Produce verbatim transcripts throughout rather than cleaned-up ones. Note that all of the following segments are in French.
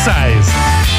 seize.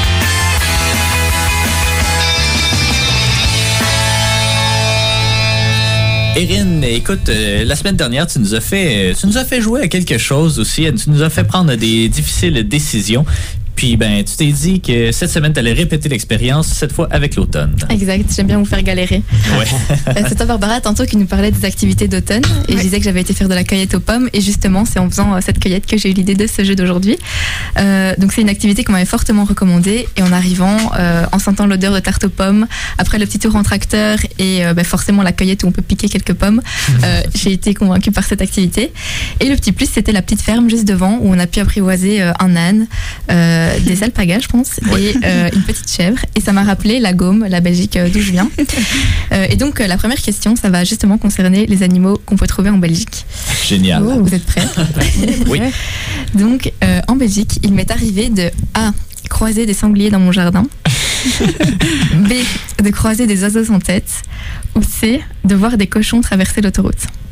Erin, écoute, euh, la semaine dernière, tu nous as fait, tu nous as fait jouer à quelque chose aussi. Tu nous as fait prendre des difficiles décisions. Puis, ben, tu t'es dit que cette semaine, tu allais répéter l'expérience, cette fois avec l'automne. Exact, j'aime bien vous faire galérer. Ouais. C'est toi, Barbara, tantôt qui nous parlait des activités d'automne. Et ouais. Je disais que j'avais été faire de la cueillette aux pommes. Et justement, c'est en faisant cette cueillette que j'ai eu l'idée de ce jeu d'aujourd'hui. Euh, donc, c'est une activité qu'on m'avait fortement recommandée. Et en arrivant, euh, en sentant l'odeur de tarte aux pommes, après le petit tour en tracteur et euh, ben, forcément la cueillette où on peut piquer quelques pommes, euh, j'ai été convaincue par cette activité. Et le petit plus, c'était la petite ferme juste devant où on a pu apprivoiser euh, un âne. Euh, des alpagas, je pense, et euh, une petite chèvre. Et ça m'a rappelé la Gaume, la Belgique euh, d'où je viens. Euh, et donc, euh, la première question, ça va justement concerner les animaux qu'on peut trouver en Belgique. Génial. Oh, vous êtes prêts? Oui. Donc, euh, en Belgique, il m'est arrivé de A. croiser des sangliers dans mon jardin. B. de croiser des oiseaux sans tête. Ou C. de voir des cochons traverser l'autoroute.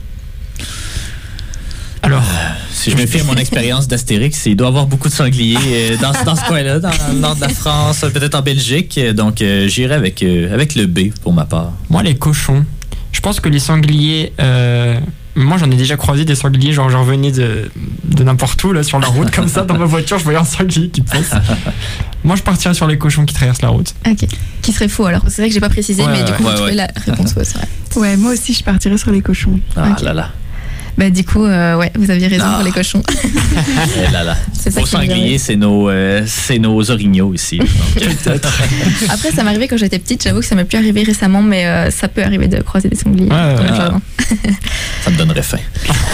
Alors, euh, si je me fie à mon expérience d'Astérix, il doit y avoir beaucoup de sangliers euh, dans, dans ce coin-là, dans le nord de la France, peut-être en Belgique. Donc, euh, j'irai avec, euh, avec le B pour ma part. Moi, les cochons. Je pense que les sangliers... Euh, moi, j'en ai déjà croisé des sangliers. Genre, je revenais de, de n'importe où, là, sur la route, comme ça, dans ma voiture, je voyais un sanglier qui passe. Moi, je partirais sur les cochons qui traversent la route. Ok. Qui serait faux, alors. C'est vrai que j'ai pas précisé, ouais, mais ouais, du coup, ouais, vous trouvez ouais. la réponse fausse. Ouais. ouais, moi aussi, je partirais sur les cochons. Ah okay. là là. Bah, du coup, euh, ouais, vous aviez raison ah. pour les cochons. Et là là. C'est ça Aux sangliers, c'est nos, euh, c'est nos orignaux ici. Après, ça m'est arrivé quand j'étais petite. J'avoue que ça m'est plus arrivé récemment, mais euh, ça peut arriver de croiser des sangliers ouais, dans ouais, le jardin. Ça me donnerait faim.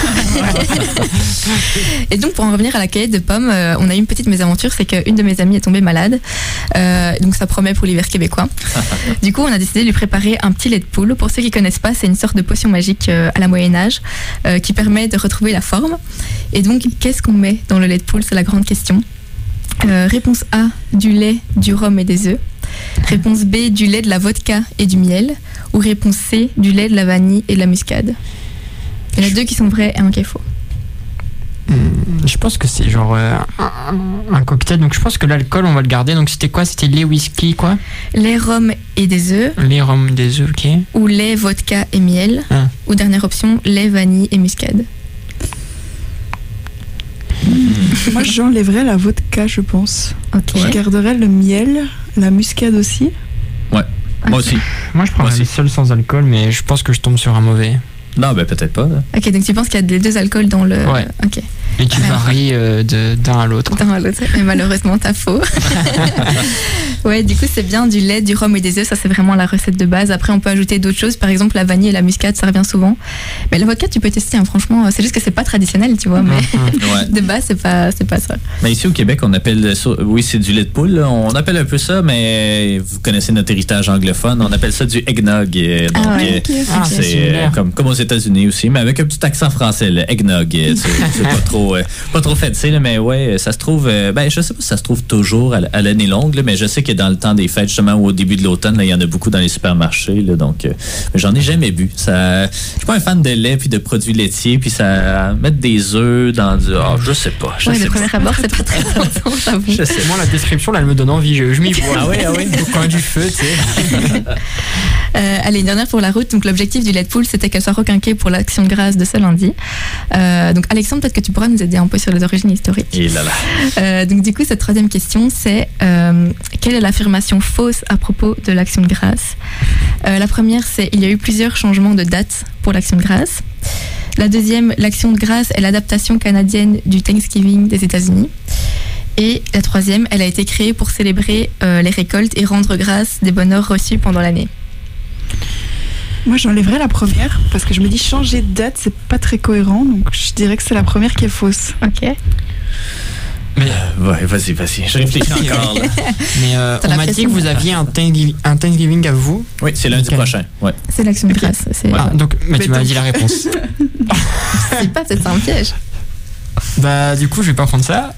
Et donc, pour en revenir à la cueillette de pommes, euh, on a eu une petite mésaventure, c'est qu'une de mes amies est tombée malade. Euh, donc, ça promet pour l'hiver québécois. Du coup, on a décidé de lui préparer un petit lait de poule. Pour ceux qui connaissent pas, c'est une sorte de potion magique euh, à la Moyen-Âge euh, qui permet de retrouver la forme. Et donc, qu'est-ce qu'on met dans le lait de poule? C'est la grande question. Euh, réponse A, du lait, du rhum et des œufs. Réponse B, du lait, de la vodka et du miel. Ou réponse C, du lait, de la vanille et de la muscade. Il y en a deux qui sont vrais et un qui est faux. Je pense que c'est genre euh, un, un cocktail, donc je pense que l'alcool on va le garder. Donc c'était quoi? C'était lait, whisky, quoi? Lait, rhum et des œufs. Lait, rhum, des œufs, ok. Ou lait, vodka et miel. Ah. Ou dernière option, lait, vanille et muscade. Moi j'enlèverais la vodka, je pense. Ok. Je garderais le miel, la muscade aussi. Ouais, moi aussi. Moi je prendrais le seul sans alcool, mais je pense que je tombe sur un mauvais. Non, ben peut-être pas. Là. Ok, donc tu penses qu'il y a les deux alcools dans le... Ouais. Ok. Et tu varies euh, de, d'un à l'autre. D'un à l'autre, mais malheureusement t'as faux. Ouais, du coup c'est bien du lait, du rhum et des œufs, ça c'est vraiment la recette de base. Après on peut ajouter d'autres choses, par exemple la vanille et la muscade, ça revient souvent. Mais la vodka tu peux tester, hein, franchement, c'est juste que c'est pas traditionnel, tu vois, mais ouais. de base c'est pas, c'est pas ça. Mais ici au Québec on appelle ça, oui c'est du lait de poule, là. On appelle un peu ça, mais vous connaissez notre héritage anglophone, on appelle ça du eggnog. Donc ah ouais, okay, ah, c'est, c'est euh, comme, comme aux États-Unis aussi, mais avec un petit accent français, le eggnog. C'est, c'est pas trop, euh, pas trop fancy, là, mais ouais, ça se trouve, euh, ben je sais pas si ça se trouve toujours à, à l'année longue, là, mais je sais que dans le temps des fêtes, justement, ou au début de l'automne, là, il y en a beaucoup dans les supermarchés, là, donc euh, mais j'en ai jamais bu. Ça, je suis pas un fan de lait puis de produits laitiers, puis ça mettre des œufs dans du, oh, je sais pas. Je ouais, sais le premier abord, c'est pas très tentant, j'avoue. Je sais. Moi, la description, là, elle me donne envie. Je, je m'y vois. Ah oui, ah oui. Au coin du feu, tu sais. Euh, allez, une dernière pour la route. Donc, l'objectif du lait de poule, c'était qu'elle soit requinquée pour l'action de grâce de ce lundi. Euh, donc, Alexandre, peut-être que tu pourras nous aider un peu sur les origines historiques. Et là là. Euh, donc, du coup, cette troisième question, c'est euh, quelle est l'affirmation fausse à propos de l'action de grâce? euh, La première, c'est il y a eu plusieurs changements de date pour l'action de grâce. La deuxième, l'action de grâce est l'adaptation canadienne du Thanksgiving des États-Unis. Et la troisième, elle a été créée pour célébrer euh, les récoltes et rendre grâce des bonheurs reçus pendant l'année. Moi, j'enlèverais la première parce que je me dis changer de date, c'est pas très cohérent. Donc, je dirais que c'est la première qui est fausse. Ok. Mais euh, ouais, vas-y, vas-y. Je réfléchis encore. Là. Mais euh, on m'a dit que vous aviez un Thanksgiving, un Thanksgiving à vous. Oui, c'est lundi okay. prochain. Ouais. C'est l'action de grâce. C'est... Ah, donc, mais, mais tu donc... m'as dit la réponse. C'est pas, c'est un piège. Bah, du coup, je vais pas prendre ça.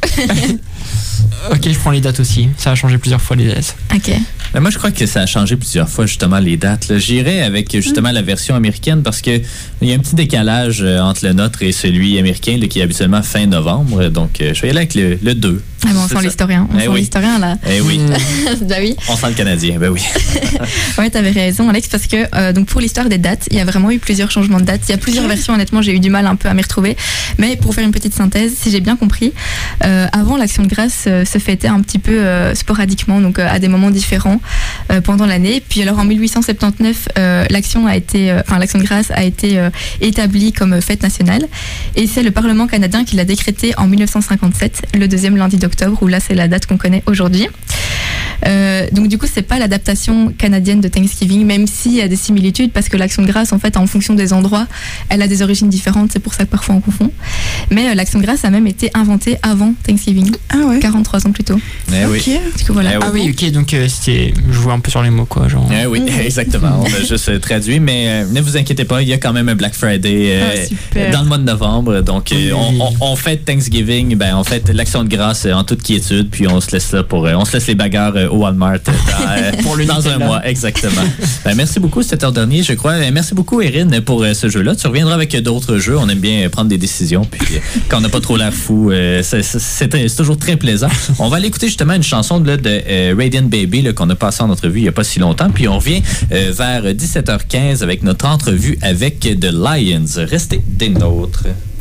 Ok, je prends les dates aussi. Ça a changé plusieurs fois les dates. Ok. Mais moi, je crois que ça a changé plusieurs fois, justement, les dates. Là. J'irais avec, justement, la version américaine parce qu'il y a un petit décalage entre le nôtre et celui américain là, qui est habituellement fin novembre. Donc, je vais y aller avec le, le deux. Ah bon, on sent l'historien. On eh sent oui. l'historien, là. Eh oui. Bah oui. On sent le Canadien, ben oui. Ouais, t'avais raison, Alex, parce que euh, donc pour l'histoire des dates, il y a vraiment eu plusieurs changements de dates. Il y a plusieurs versions, honnêtement, j'ai eu du mal un peu à m'y retrouver. Mais pour faire une petite synthèse, si j'ai bien compris, euh, avant, l'Action de grâce euh, se fêtait un petit peu euh, sporadiquement, donc euh, à des moments différents euh, pendant l'année. Puis alors en dix-huit cent soixante-dix-neuf, euh, l'Action a été, enfin euh, l'Action de grâce a été euh, établie comme fête nationale. Et c'est le Parlement canadien qui l'a décrété en dix-neuf cent cinquante-sept, le deuxième lundi d'octobre, où là c'est la date qu'on connaît aujourd'hui. Euh, donc du coup c'est pas l'adaptation canadienne de Thanksgiving, même s'il y a des similitudes, parce que l'Action de grâce en fait en fonction des endroits elle a des origines différentes, c'est pour ça que parfois on confond, mais euh, l'Action de grâce a même été inventée avant Thanksgiving, ah ouais. quarante-trois ans plus tôt. Eh oui. Ok. Du coup, voilà. Eh oui. Ah oui, ok, donc euh, c'était. Je jouais un peu sur les mots, quoi. Genre. Eh oui, exactement. On a juste euh, traduit, mais euh, ne vous inquiétez pas, il y a quand même un Black Friday euh, Ah, super. dans le mois de novembre. Donc, euh, on, on, on fête Thanksgiving, ben, on fête l'Action de grâce euh, en toute quiétude, puis on se laisse là pour. Euh, on se laisse les bagarres euh, au Walmart euh, dans, euh, Pour le dans un Nutella. mois. Exactement. Ben, merci beaucoup, c'était heure dernier, je crois. Merci beaucoup, Erin, pour euh, ce jeu-là. Tu reviendras avec d'autres jeux. On aime bien prendre des décisions, puis euh, quand on n'a pas trop l'air fou, euh, c'est, c'est, c'est, c'est toujours très plaisant. On va aller écouter justement une chanson là, de euh, Radiant Baby là, qu'on a passé en entrevue il n'y a pas si longtemps. Puis on revient euh, vers dix-sept heures quinze avec notre entrevue avec The Lions. Restez des nôtres.